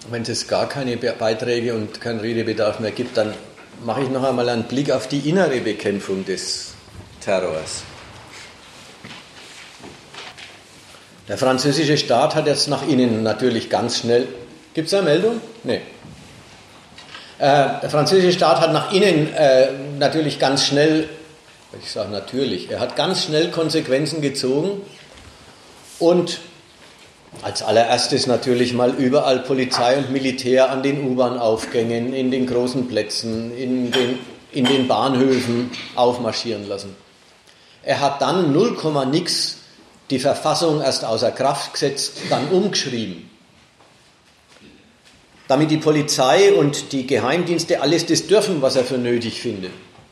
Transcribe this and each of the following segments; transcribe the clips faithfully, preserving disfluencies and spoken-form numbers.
wenn es gar keine Beiträge und keinen Redebedarf mehr gibt, dann mache ich noch einmal einen Blick auf die innere Bekämpfung des Terrors. Der französische Staat hat jetzt nach innen natürlich ganz schnell... Gibt es eine Meldung? Nein. Äh, der französische Staat hat nach innen äh, natürlich ganz schnell, ich sage natürlich, er hat ganz schnell Konsequenzen gezogen und als allererstes natürlich mal überall Polizei und Militär an den U-Bahn-Aufgängen, in den großen Plätzen, in den, in den Bahnhöfen aufmarschieren lassen. Er hat dann null Komma nix die Verfassung erst außer Kraft gesetzt, dann umgeschrieben. Damit die Polizei und die Geheimdienste alles das dürfen, was er für nötig findet.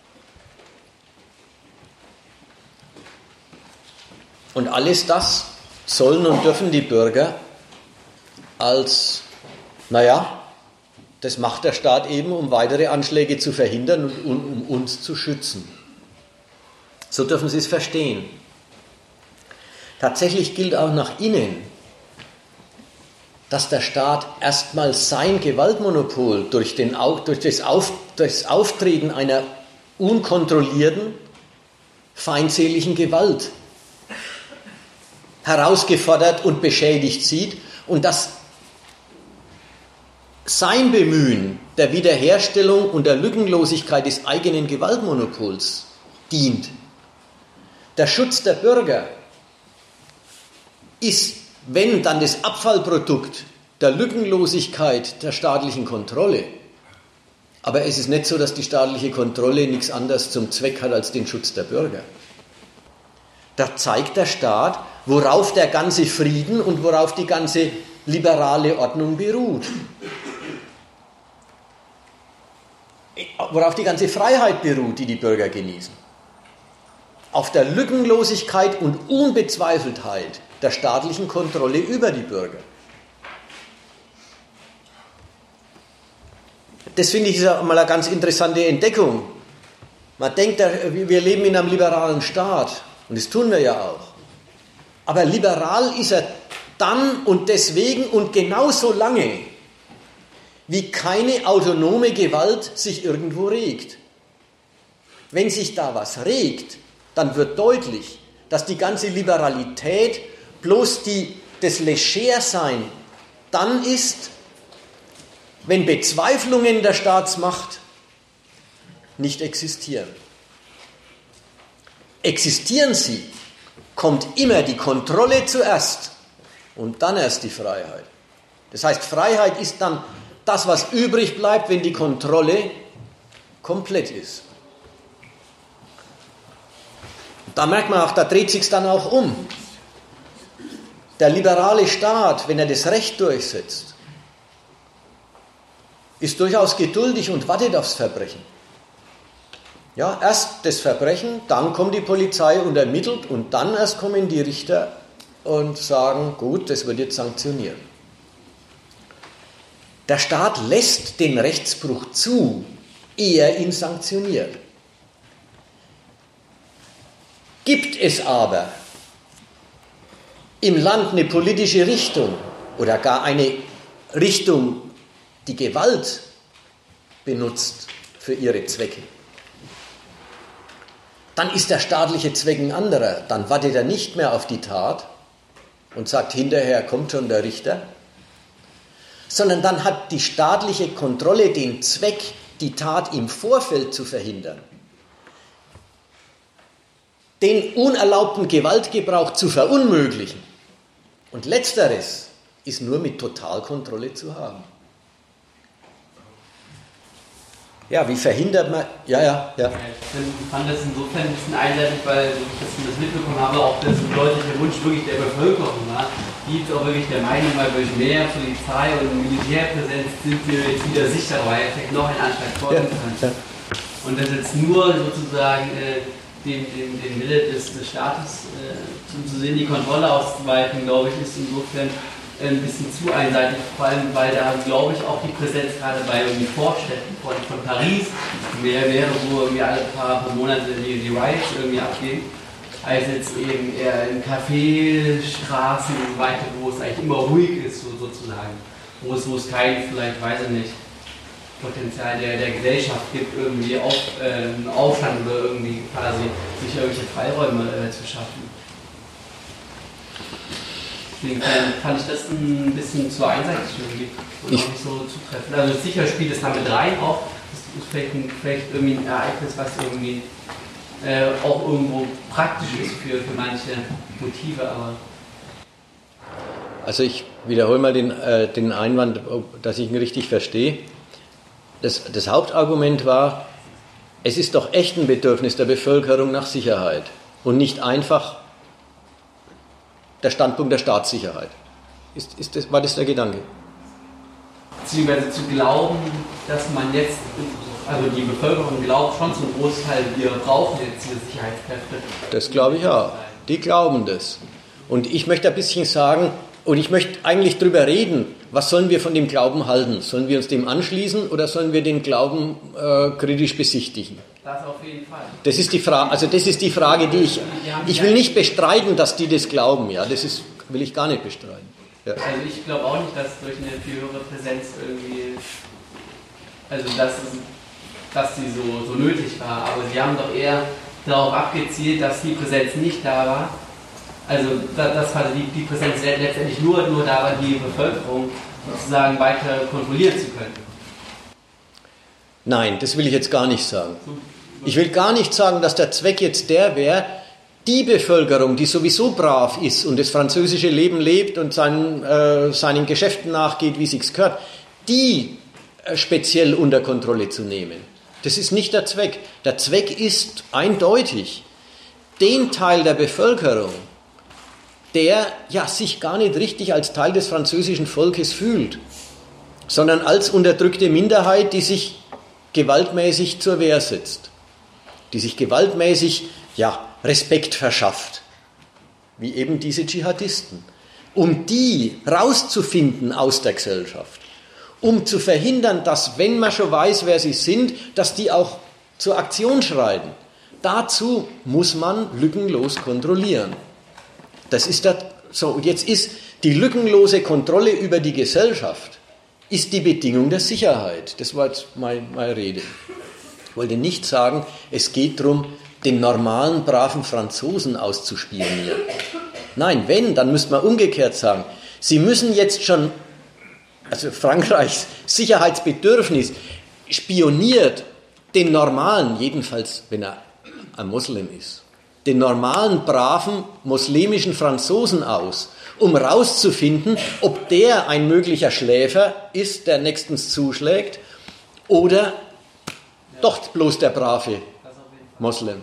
Und alles das sollen und dürfen die Bürger als, naja, das macht der Staat eben, um weitere Anschläge zu verhindern und um uns zu schützen. So dürfen Sie es verstehen. Tatsächlich gilt auch nach innen, dass der Staat erstmal sein Gewaltmonopol durch, den, durch, das Auf, durch das Auftreten einer unkontrollierten, feindseligen Gewalt herausgefordert und beschädigt sieht und dass sein Bemühen der Wiederherstellung und der Lückenlosigkeit des eigenen Gewaltmonopols dient. Der Schutz der Bürger ist, wenn dann das Abfallprodukt der Lückenlosigkeit der staatlichen Kontrolle. Aber es ist nicht so, dass die staatliche Kontrolle nichts anderes zum Zweck hat als den Schutz der Bürger. Da zeigt der Staat, worauf der ganze Frieden und worauf die ganze liberale Ordnung beruht. Worauf die ganze Freiheit beruht, die die Bürger genießen. Auf der Lückenlosigkeit und Unbezweifeltheit der staatlichen Kontrolle über die Bürger. Das finde ich ist mal eine ganz interessante Entdeckung. Man denkt, wir leben in einem liberalen Staat und das tun wir ja auch. Aber liberal ist er dann und deswegen und genauso lange, wie keine autonome Gewalt sich irgendwo regt. Wenn sich da was regt, dann wird deutlich, dass die ganze Liberalität bloß die, das Legersein dann ist, wenn Bezweiflungen der Staatsmacht nicht existieren. Existieren sie, kommt immer die Kontrolle zuerst und dann erst die Freiheit. Das heißt, Freiheit ist dann das, was übrig bleibt, wenn die Kontrolle komplett ist. Da merkt man auch, da dreht sich dann auch um. Der liberale Staat, wenn er das Recht durchsetzt, ist durchaus geduldig und wartet aufs Verbrechen. Ja, erst das Verbrechen, dann kommt die Polizei und ermittelt und dann erst kommen die Richter und sagen, gut, das wird jetzt sanktioniert. Der Staat lässt den Rechtsbruch zu, ehe er ihn sanktioniert. Gibt es aber im Land eine politische Richtung oder gar eine Richtung, die Gewalt benutzt für ihre Zwecke, dann ist der staatliche Zweck ein anderer. Dann wartet er nicht mehr auf die Tat und sagt, hinterher kommt schon der Richter, sondern dann hat die staatliche Kontrolle den Zweck, die Tat im Vorfeld zu verhindern, den unerlaubten Gewaltgebrauch zu verunmöglichen. Und letzteres ist nur mit Totalkontrolle zu haben. Ja, wie verhindert man... Ja, ja, ja. Ich fand das insofern ein bisschen einseitig, weil ich das mitbekommen habe, auch das ein deutlicher Wunsch wirklich der Bevölkerung war, die jetzt auch wirklich der Meinung, weil durch mehr Polizei und Militärpräsenz sind wir jetzt wieder sicher, weil vielleicht noch ein Anschlag folgen kann. Ja, ja. Und das jetzt nur sozusagen äh, den, den, den Wille des, des Staates äh, zu, zu sehen, die Kontrolle auszuweiten, glaube ich, ist insofern ein bisschen zu einseitig, vor allem, weil da, glaube ich, auch die Präsenz gerade bei irgendwie Vorstädten von, von Paris mehr wäre, wo irgendwie alle paar Monate die, die Riots irgendwie abgehen, als jetzt eben eher in Cafés, Straßen und so weiter, wo es eigentlich immer ruhig ist, so, sozusagen. wo es, wo es kein, vielleicht weiß ich nicht, Potenzial der, der Gesellschaft gibt, irgendwie auf, äh, einen Aufstand oder irgendwie quasi sich irgendwelche Freiräume äh, zu schaffen. Deswegen fand ich das ein bisschen zu einseitig irgendwie und auch nicht so zutreffend. Also sicher spielt es da mit rein auch, das ist vielleicht, ein, vielleicht irgendwie ein Ereignis, was irgendwie äh, auch irgendwo praktisch ist für, für manche Motive, aber... Also ich wiederhole mal den, äh, den Einwand, dass ich ihn richtig verstehe. Das, das Hauptargument war, es ist doch echt ein Bedürfnis der Bevölkerung nach Sicherheit und nicht einfach der Standpunkt der Staatssicherheit. Ist, ist das, war das der Gedanke? Beziehungsweise zu glauben, dass man jetzt, also die Bevölkerung glaubt schon zum Großteil, wir brauchen jetzt diese Sicherheitskräfte. Das glaube ich auch. Die glauben das. Und ich möchte ein bisschen sagen, und ich möchte eigentlich darüber reden, was sollen wir von dem Glauben halten? Sollen wir uns dem anschließen oder sollen wir den Glauben äh, kritisch besichtigen? Das auf jeden Fall. Das ist die Frage, also das ist die Frage, die ich, ich will nicht bestreiten, dass die das glauben, ja, das ist, will ich gar nicht bestreiten. Ja. Also ich glaube auch nicht, dass durch eine viel höhere Präsenz irgendwie, also dass, dass sie so, so nötig war, aber sie haben doch eher darauf abgezielt, dass die Präsenz nicht da war. Also dass quasi die, die Präsenz letztendlich nur, nur da war, die Bevölkerung sozusagen weiter kontrollieren zu können. Nein, das will ich jetzt gar nicht sagen. Ich will gar nicht sagen, dass der Zweck jetzt der wäre, die Bevölkerung, die sowieso brav ist und das französische Leben lebt und seinen, äh, seinen Geschäften nachgeht, wie es sich gehört, die äh, speziell unter Kontrolle zu nehmen. Das ist nicht der Zweck. Der Zweck ist eindeutig, den Teil der Bevölkerung, der ja sich gar nicht richtig als Teil des französischen Volkes fühlt, sondern als unterdrückte Minderheit, die sich gewaltmäßig zur Wehr setzt, die sich gewaltmäßig ja, Respekt verschafft, wie eben diese Dschihadisten, um die rauszufinden aus der Gesellschaft, um zu verhindern, dass, wenn man schon weiß, wer sie sind, dass die auch zur Aktion schreiten. Dazu muss man lückenlos kontrollieren. Das ist das, so, und jetzt ist die lückenlose Kontrolle über die Gesellschaft ist die Bedingung der Sicherheit. Das war jetzt mein, meine Rede. Ich wollte nicht sagen, es geht darum, den normalen, braven Franzosen auszuspionieren. Nein, wenn, dann müsste man umgekehrt sagen, sie müssen jetzt schon, also Frankreichs Sicherheitsbedürfnis spioniert den normalen, jedenfalls wenn er ein Moslem ist, den normalen, braven, muslimischen Franzosen aus, um rauszufinden, ob der ein möglicher Schläfer ist, der nächstens zuschlägt, oder doch bloß der brave Moslem.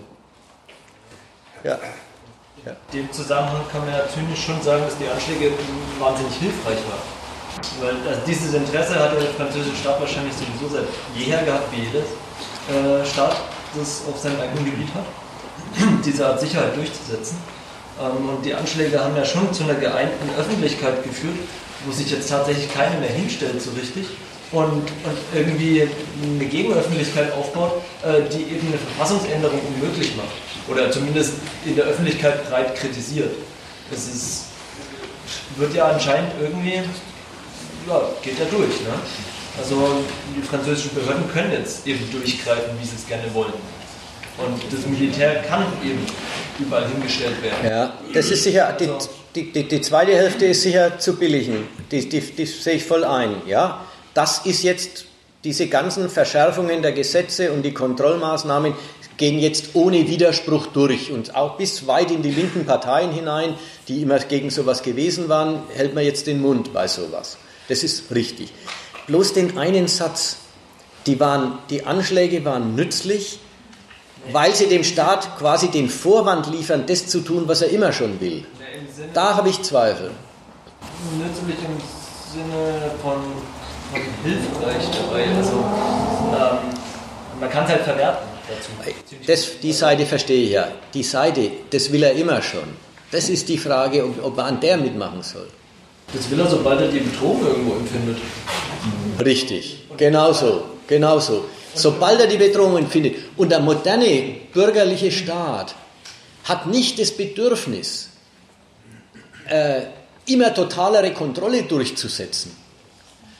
Ja. Ja. In dem Zusammenhang kann man ja zynisch schon sagen, dass die Anschläge wahnsinnig hilfreich waren. Weil also dieses Interesse hat der französische Staat wahrscheinlich sowieso seit jeher gehabt, wie jedes äh, Staat, das auf seinem eigenen Gebiet hat, diese Art Sicherheit durchzusetzen. Ähm, und die Anschläge haben ja schon zu einer geeinten Öffentlichkeit geführt, wo sich jetzt tatsächlich keiner mehr hinstellt so richtig und, und irgendwie eine Gegenöffentlichkeit aufbaut, äh, die eben eine Verfassungsänderung unmöglich macht. Oder zumindest in der Öffentlichkeit breit kritisiert. Es ist, wird ja anscheinend irgendwie, ja, geht ja durch. Ne? Also die französischen Behörden können jetzt eben durchgreifen, wie sie es gerne wollen. Und das Militär kann eben überall hingestellt werden. Ja, das ist sicher, die, die, die, die zweite Hälfte ist sicher zu billigen. Die, die, die sehe ich voll ein. Ja? Das ist jetzt, diese ganzen Verschärfungen der Gesetze und die Kontrollmaßnahmen gehen jetzt ohne Widerspruch durch. Und auch bis weit in die linken Parteien hinein, die immer gegen sowas gewesen waren, hält man jetzt den Mund bei sowas. Das ist richtig. Bloß den einen Satz, die, waren, die Anschläge waren nützlich, weil sie dem Staat quasi den Vorwand liefern, das zu tun, was er immer schon will. Da habe ich Zweifel. Nützlich im Sinne von, von hilfreich dabei. Also ähm, man kann es halt verwerten dazu. Das, die Seite verstehe ich ja. Die Seite, das will er immer schon. Das ist die Frage, ob, ob man an der mitmachen soll. Das will er, sobald er die Bedrohung irgendwo empfindet. Richtig, genauso, genauso. Sobald er die Bedrohung empfindet. Und der moderne bürgerliche Staat hat nicht das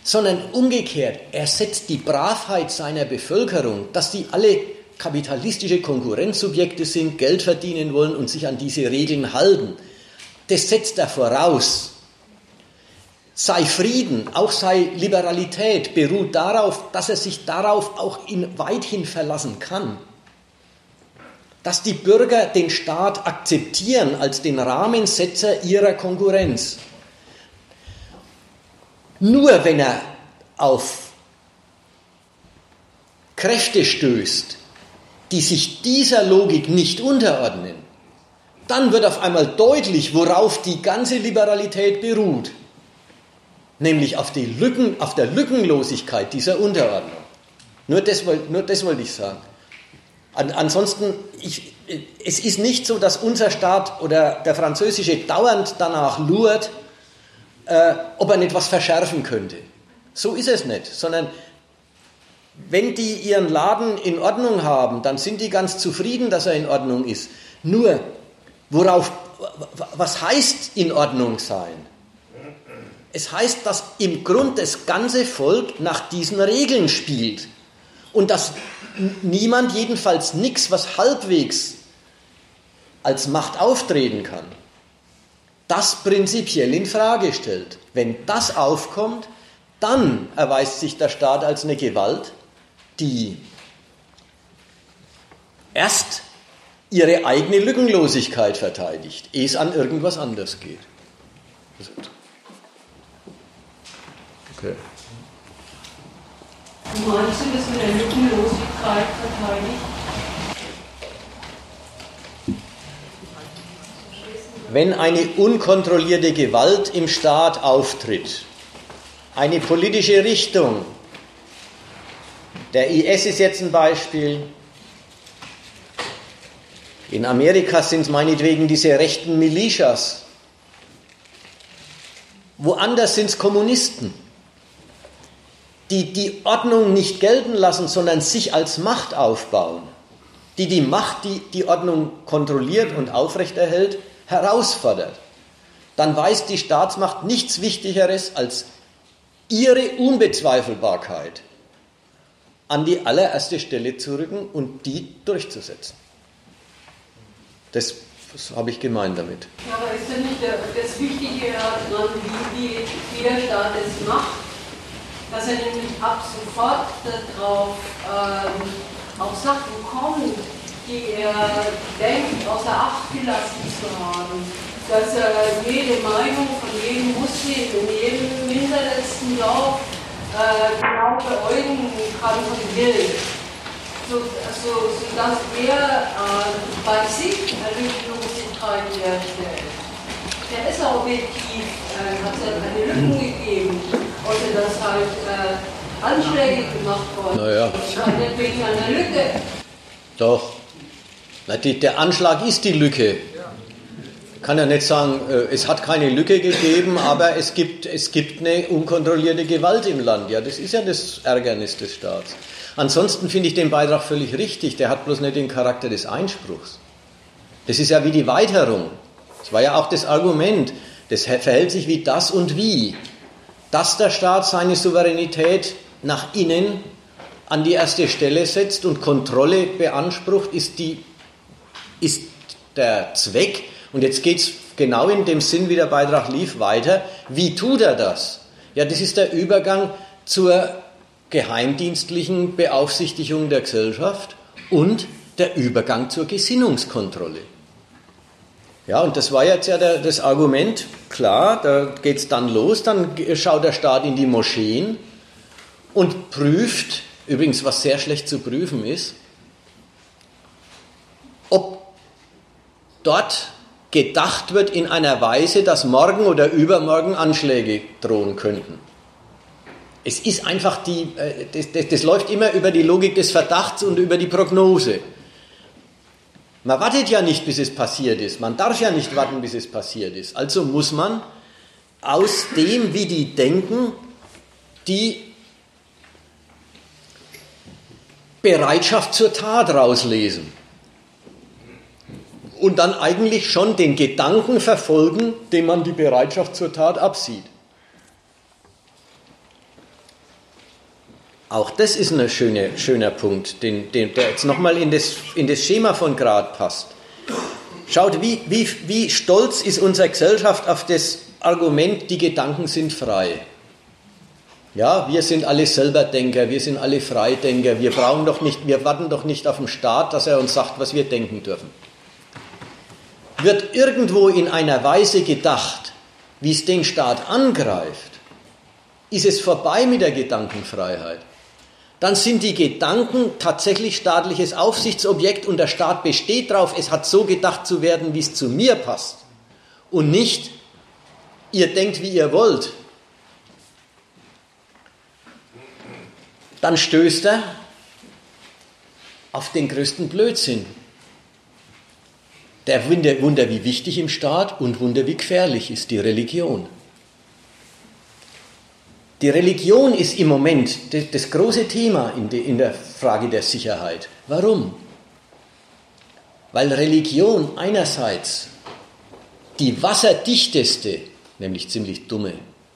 sondern umgekehrt, er setzt die Bravheit seiner Bevölkerung, dass die alle kapitalistische Konkurrenzsubjekte sind, Geld verdienen wollen und sich an diese Regeln halten. Das setzt er voraus. Sei Frieden, auch sei Liberalität, beruht darauf, dass er sich darauf auch in weithin verlassen kann. Dass die Bürger den Staat akzeptieren als den Rahmensetzer ihrer Konkurrenz. Nur wenn er auf Kräfte stößt, die sich dieser Logik nicht unterordnen, dann wird auf einmal deutlich, worauf die ganze Liberalität beruht. Nämlich auf, die Lücken, auf der Lückenlosigkeit dieser Unterordnung. Nur das, nur das wollte ich sagen. An, ansonsten, ich, es ist nicht so, dass unser Staat oder der französische dauernd danach lurt, äh, ob er nicht was verschärfen könnte. So ist es nicht, sondern wenn die ihren Laden in Ordnung haben, dann sind die ganz zufrieden, dass er in Ordnung ist. Nur, worauf, was heißt in Ordnung sein? Es heißt, dass im Grund das ganze Volk nach diesen Regeln spielt und dass niemand, jedenfalls nichts, was halbwegs als Macht auftreten kann, das prinzipiell in Frage stellt. Wenn das aufkommt, dann erweist sich der Staat als eine Gewalt, die erst ihre eigene Lückenlosigkeit verteidigt, ehe es an irgendwas anders geht. Okay. Meinst du, dass mit der Lückenlosigkeit verteidigt? Wenn eine unkontrollierte Gewalt im Staat auftritt, eine politische Richtung, der I S ist jetzt ein Beispiel, in Amerika sind es meinetwegen diese rechten Militias, woanders sind es Kommunisten, die die Ordnung nicht gelten lassen, sondern sich als Macht aufbauen, die die Macht, die die Ordnung kontrolliert und aufrechterhält, herausfordert, dann weiß die Staatsmacht nichts Wichtigeres als ihre Unbezweifelbarkeit an die allererste Stelle zu rücken und die durchzusetzen. Das, das habe ich gemeint damit. Ja, aber ist denn nicht das Wichtige daran, wie, wie, wie der Staat es macht, dass er nämlich ab sofort darauf ähm, auf Sachen kommt, die er denkt, außer Acht gelassen zu haben, dass er jede Meinung von jedem Muslim in jedem hinterletzten Dorf äh, genau beäugen kann und will, so, so, so dass er äh, bei sich eine Lückenlosigkeit herstellt. Der ist auch objektiv, äh, hat es ja keine Lücken gegeben, oder dass halt äh, Anschläge gemacht worden sind. Naja. Nicht wegen einer Lücke. Doch. Na, die, der Anschlag ist die Lücke. Ich kann ja nicht sagen, es hat keine Lücke gegeben, aber es gibt, es gibt eine unkontrollierte Gewalt im Land. Ja, das ist ja das Ärgernis des Staats. Ansonsten finde ich den Beitrag völlig richtig. Der hat bloß nicht den Charakter des Einspruchs. Das ist ja wie die Weiterung. Das war ja auch das Argument. Das verhält sich wie das und wie. Dass der Staat seine Souveränität nach innen an die erste Stelle setzt und Kontrolle beansprucht, ist, die, ist der Zweck. Und jetzt geht es genau in dem Sinn, wie der Beitrag lief, weiter. Wie tut er das? Ja, das ist der Übergang zur geheimdienstlichen Beaufsichtigung der Gesellschaft und der Übergang zur Gesinnungskontrolle. Ja, und das war jetzt ja der, das Argument, klar, da geht es dann los, dann schaut der Staat in die Moscheen und prüft, übrigens was sehr schlecht zu prüfen ist, ob dort gedacht wird in einer Weise, dass morgen oder übermorgen Anschläge drohen könnten. Es ist einfach die, das, das, das läuft immer über die Logik des Verdachts und über die Prognose. Man wartet ja nicht, bis es passiert ist. Man darf ja nicht warten, bis es passiert ist. Also muss man aus dem, wie die denken, die Bereitschaft zur Tat rauslesen. Und dann eigentlich schon den Gedanken verfolgen, dem man die Bereitschaft zur Tat absieht. Auch das ist ein schöner, schöner Punkt, den, den, der jetzt nochmal in das, in das Schema von Grad passt. Schaut, wie, wie, wie stolz ist unsere Gesellschaft auf das Argument, die Gedanken sind frei. Ja, wir sind alle Selberdenker, wir sind alle Freidenker, wir brauchen doch nicht, wir warten doch nicht auf den Staat, dass er uns sagt, was wir denken dürfen. Wird irgendwo in einer Weise gedacht, wie es den Staat angreift, ist es vorbei mit der Gedankenfreiheit. Dann sind die Gedanken tatsächlich staatliches Aufsichtsobjekt und der Staat besteht darauf, es hat so gedacht zu werden, wie es zu mir passt. Und nicht, ihr denkt, wie ihr wollt. Dann stößt er auf den größten Blödsinn. Der Wunder, Wunder, wie wichtig im Staat und Wunder, wie gefährlich ist die Religion. Die Religion ist im Moment das große Thema in der Frage der Sicherheit. Warum? Weil Religion einerseits die wasserdichteste, nämlich ziemlich dumme,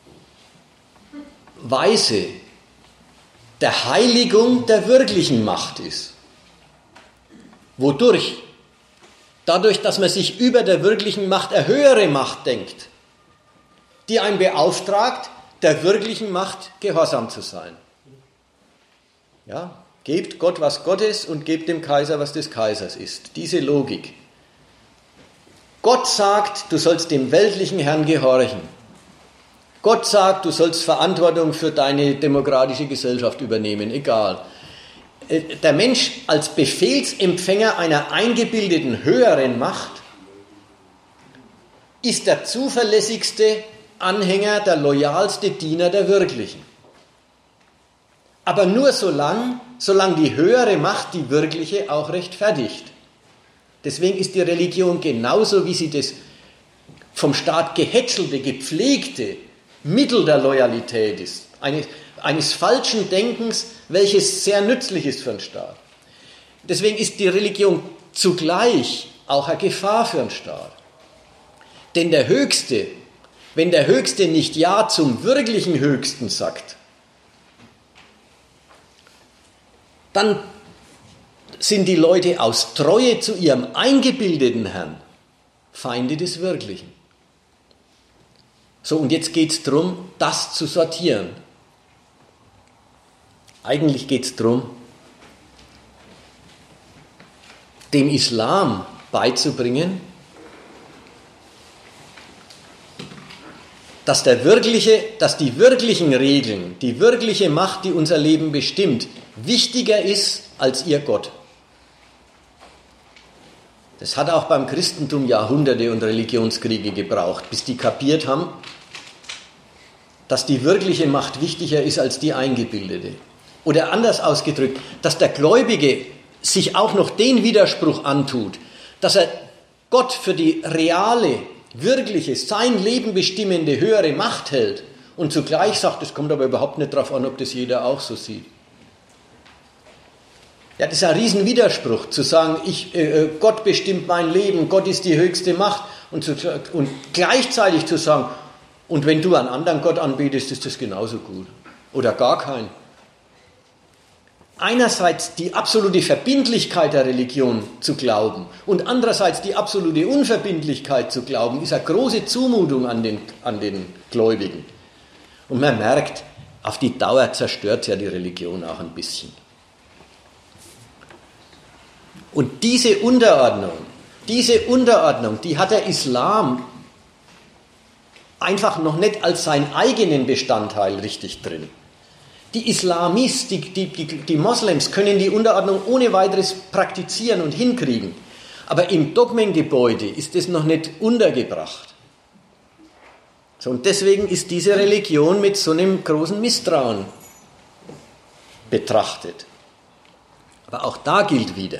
Weise der Heiligung der wirklichen Macht ist. Wodurch? Dadurch, dass man sich über der wirklichen Macht eine höhere Macht denkt, die einen beauftragt, der wirklichen Macht gehorsam zu sein. Ja, gebt Gott, was Gottes und gebt dem Kaiser, was des Kaisers ist. Diese Logik. Gott sagt, du sollst dem weltlichen Herrn gehorchen. Gott sagt, du sollst Verantwortung für deine demokratische Gesellschaft übernehmen, egal. Der Mensch als Befehlsempfänger einer eingebildeten höheren Macht ist der zuverlässigste Anhänger, der loyalste Diener der Wirklichen. Aber nur solange, solange die höhere Macht die wirkliche auch rechtfertigt. Deswegen ist die Religion genauso, wie sie das vom Staat gehätschelte, gepflegte Mittel der Loyalität ist. Eines, eines falschen Denkens, welches sehr nützlich ist für den Staat. Deswegen ist die Religion zugleich auch eine Gefahr für den Staat. Denn der Höchste, wenn der Höchste nicht Ja zum wirklichen Höchsten sagt, dann sind die Leute aus Treue zu ihrem eingebildeten Herrn Feinde des Wirklichen. So, und jetzt geht es darum, das zu sortieren. Eigentlich geht es darum, dem Islam beizubringen, dass, der wirkliche, dass die wirklichen Regeln, die wirkliche Macht, die unser Leben bestimmt, wichtiger ist als ihr Gott. Das hat auch beim Christentum Jahrhunderte und Religionskriege gebraucht, bis die kapiert haben, dass die wirkliche Macht wichtiger ist als die eingebildete. Oder anders ausgedrückt, dass der Gläubige sich auch noch den Widerspruch antut, dass er Gott für die reale, wirkliche, sein Leben bestimmende höhere Macht hält und zugleich sagt, es kommt aber überhaupt nicht darauf an, ob das jeder auch so sieht. Ja, das ist ein Riesenwiderspruch, zu sagen, ich, äh, Gott bestimmt mein Leben, Gott ist die höchste Macht und, zu, und gleichzeitig zu sagen, und wenn du einen anderen Gott anbetest, ist das genauso gut. Oder gar keinen. Einerseits die absolute Verbindlichkeit der Religion zu glauben und andererseits die absolute Unverbindlichkeit zu glauben, ist eine große Zumutung an den, an den Gläubigen. Und man merkt, auf die Dauer zerstört ja die Religion auch ein bisschen. Und diese Unterordnung, diese Unterordnung, die hat der Islam einfach noch nicht als seinen eigenen Bestandteil richtig drin. Die Islamis, die, die, die, die Moslems können die Unterordnung ohne weiteres praktizieren und hinkriegen. Aber im Dogmengebäude ist es noch nicht untergebracht. So, und deswegen ist diese Religion mit so einem großen Misstrauen betrachtet. Aber auch da gilt wieder,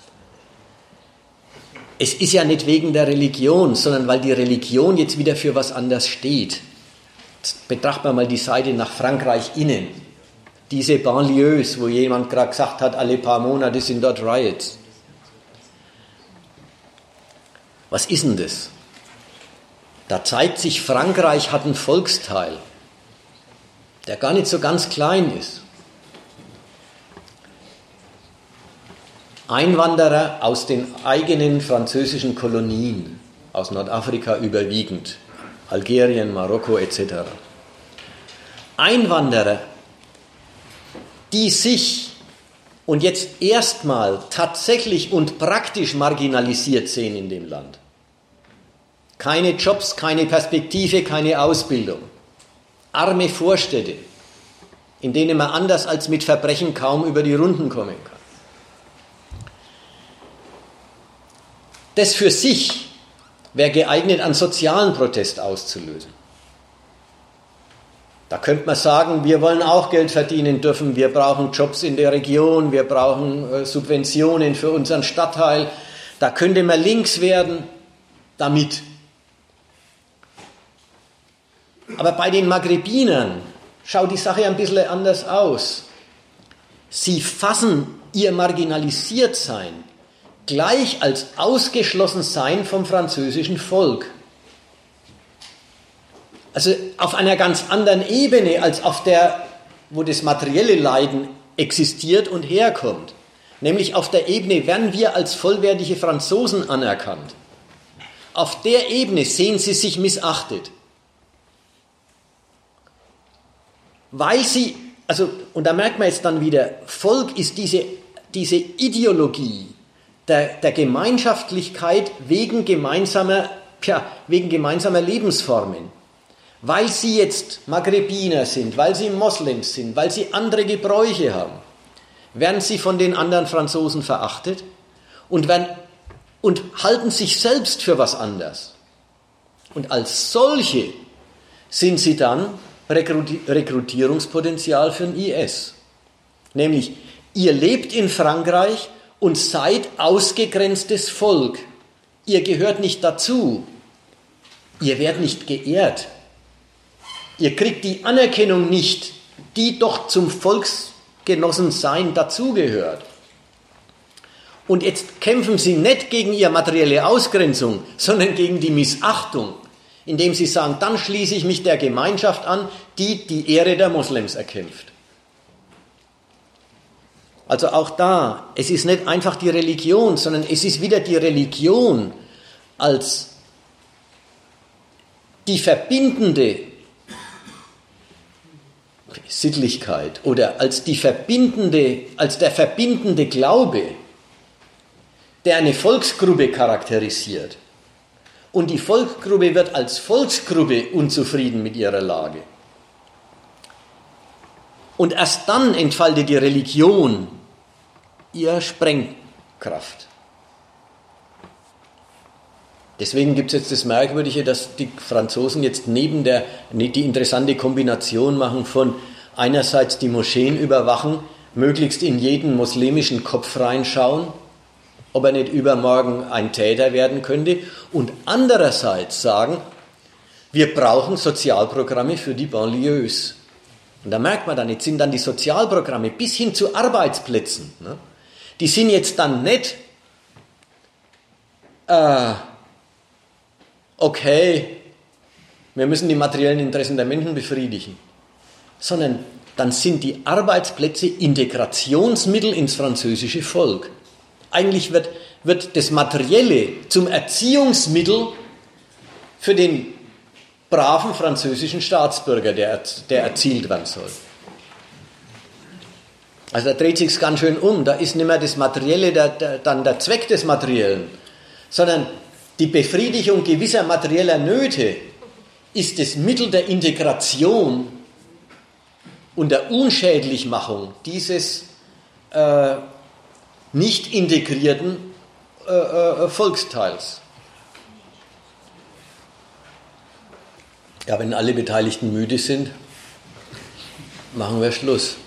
es ist ja nicht wegen der Religion, sondern weil die Religion jetzt wieder für was anderes steht. Jetzt betrachten wir mal die Seite nach Frankreich innen. Diese Banlieues, wo jemand gerade gesagt hat, alle paar Monate sind dort Riots. Was ist denn das? Da zeigt sich, Frankreich hat einen Volksteil, der gar nicht so ganz klein ist. Einwanderer aus den eigenen französischen Kolonien, aus Nordafrika überwiegend, Algerien, Marokko et cetera. Einwanderer, die sich und jetzt erstmal tatsächlich und praktisch marginalisiert sehen in dem Land. Keine Jobs, keine Perspektive, keine Ausbildung. Arme Vorstädte, in denen man anders als mit Verbrechen kaum über die Runden kommen kann. Das für sich wäre geeignet, einen sozialen Protest auszulösen. Da könnte man sagen, wir wollen auch Geld verdienen dürfen, wir brauchen Jobs in der Region, wir brauchen äh, Subventionen für unseren Stadtteil. Da könnte man links werden damit. Aber bei den Maghrebinern schaut die Sache ein bisschen anders aus. Sie fassen ihr Marginalisiertsein gleich als Ausgeschlossensein vom französischen Volk. Also auf einer ganz anderen Ebene als auf der, wo das materielle Leiden existiert und herkommt. Nämlich auf der Ebene, werden wir als vollwertige Franzosen anerkannt. Auf der Ebene sehen sie sich missachtet. Weil sie, also, und da merkt man jetzt dann wieder, Volk ist diese, diese Ideologie der, der Gemeinschaftlichkeit wegen gemeinsamer, ja, wegen gemeinsamer Lebensformen. Weil sie jetzt Maghrebiner sind, weil sie Moslems sind, weil sie andere Gebräuche haben, werden sie von den anderen Franzosen verachtet und, werden, und halten sich selbst für was anderes. Und als solche sind sie dann Rekrutierungspotenzial für den I S. Nämlich, ihr lebt in Frankreich und seid ausgegrenztes Volk. Ihr gehört nicht dazu. Ihr werdet nicht geehrt. Ihr kriegt die Anerkennung nicht, die doch zum Volksgenossensein dazugehört. Und jetzt kämpfen sie nicht gegen ihre materielle Ausgrenzung, sondern gegen die Missachtung, indem sie sagen, dann schließe ich mich der Gemeinschaft an, die die Ehre der Moslems erkämpft. Also auch da, es ist nicht einfach die Religion, sondern es ist wieder die Religion als die verbindende Sittlichkeit oder als die verbindende, als der verbindende Glaube, der eine Volksgruppe charakterisiert. Und die Volksgruppe wird als Volksgruppe unzufrieden mit ihrer Lage. Und erst dann entfaltet die Religion ihre Sprengkraft. Deswegen gibt es jetzt das Merkwürdige, dass die Franzosen jetzt neben der, die interessante Kombination machen von einerseits die Moscheen überwachen, möglichst in jeden muslimischen Kopf reinschauen, ob er nicht übermorgen ein Täter werden könnte, und andererseits sagen, wir brauchen Sozialprogramme für die Banlieues. Und da merkt man dann, jetzt sind dann die Sozialprogramme bis hin zu Arbeitsplätzen, ne? Die sind jetzt dann nicht, äh, okay, wir müssen die materiellen Interessen der Menschen befriedigen, sondern dann sind die Arbeitsplätze Integrationsmittel ins französische Volk. Eigentlich wird, wird das Materielle zum Erziehungsmittel für den braven französischen Staatsbürger, der, der erzielt werden soll. Also da dreht sich's ganz schön um. Da ist nicht mehr das Materielle der, der, dann der Zweck des Materiellen, sondern die Befriedigung gewisser materieller Nöte ist das Mittel der Integration und der Unschädlichmachung dieses äh, nicht integrierten äh, äh, Volksteils. Ja, wenn alle Beteiligten müde sind, machen wir Schluss.